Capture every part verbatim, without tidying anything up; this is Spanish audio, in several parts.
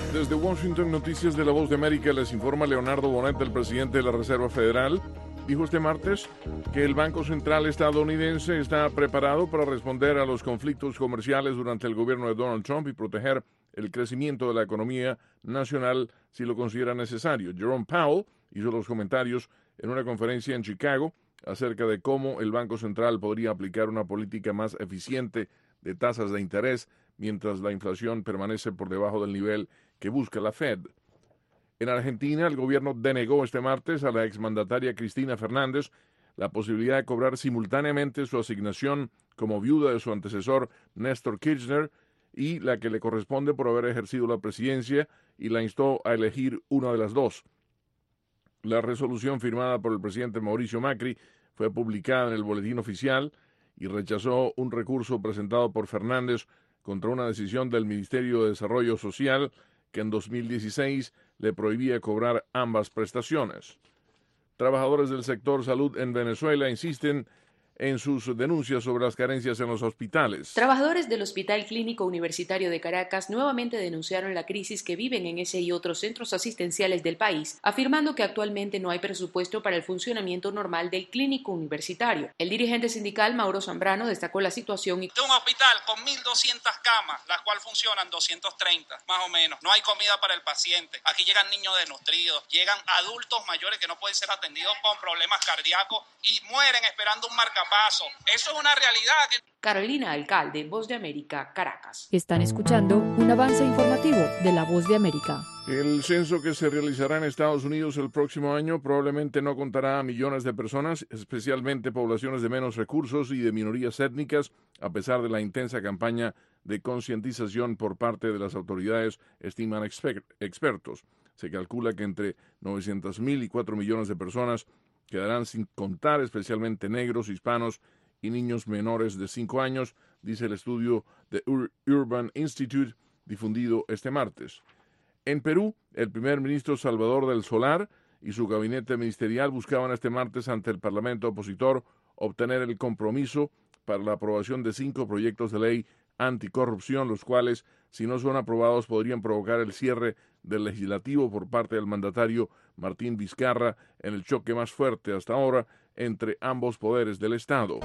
Desde Washington, Noticias de la Voz de América, les informa Leonardo Bonet, el presidente de la Reserva Federal. Dijo este martes que el Banco Central estadounidense está preparado para responder a los conflictos comerciales durante el gobierno de Donald Trump y proteger el crecimiento de la economía nacional si lo considera necesario. Jerome Powell hizo los comentarios en una conferencia en Chicago acerca de cómo el Banco Central podría aplicar una política más eficiente de tasas de interés mientras la inflación permanece por debajo del nivel que busca la Fed. En Argentina, el gobierno denegó este martes a la exmandataria Cristina Fernández la posibilidad de cobrar simultáneamente su asignación como viuda de su antecesor Néstor Kirchner y la que le corresponde por haber ejercido la presidencia, y la instó a elegir una de las dos. La resolución firmada por el presidente Mauricio Macri fue publicada en el Boletín Oficial y rechazó un recurso presentado por Fernández contra una decisión del Ministerio de Desarrollo Social que en dos mil dieciséis le prohibía cobrar ambas prestaciones. Trabajadores del sector salud en Venezuela insisten en sus denuncias sobre las carencias en los hospitales. Trabajadores del Hospital Clínico Universitario de Caracas nuevamente denunciaron la crisis que viven en ese y otros centros asistenciales del país, afirmando que actualmente no hay presupuesto para el funcionamiento normal del clínico universitario. El dirigente sindical Mauro Zambrano destacó la situación y de un hospital con mil doscientas camas, las cuales funcionan doscientos treinta, más o menos. No hay comida para el paciente. Aquí llegan niños desnutridos, llegan adultos mayores que no pueden ser atendidos con problemas cardíacos y mueren esperando un marcapaso. Eso es una realidad. Que... Carolina Alcalde, Voz de América, Caracas. Están escuchando un avance informativo de la Voz de América. El censo que se realizará en Estados Unidos el próximo año probablemente no contará a millones de personas, especialmente poblaciones de menos recursos y de minorías étnicas, a pesar de la intensa campaña de concientización por parte de las autoridades, estiman exper- expertos. Se calcula que entre novecientos mil y cuatro millones de personas quedarán sin contar, especialmente negros, hispanos y niños menores de cinco años, dice el estudio de Ur- Urban Institute difundido este martes. En Perú, el primer ministro Salvador del Solar y su gabinete ministerial buscaban este martes ante el Parlamento opositor obtener el compromiso para la aprobación de cinco proyectos de ley anticorrupción, los cuales, si no son aprobados, podrían provocar el cierre del legislativo por parte del mandatario Martín Vizcarra en el choque más fuerte hasta ahora entre ambos poderes del Estado.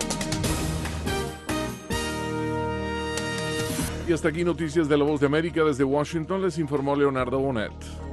Y hasta aquí Noticias de la Voz de América. Desde Washington les informó Leonardo Bonet.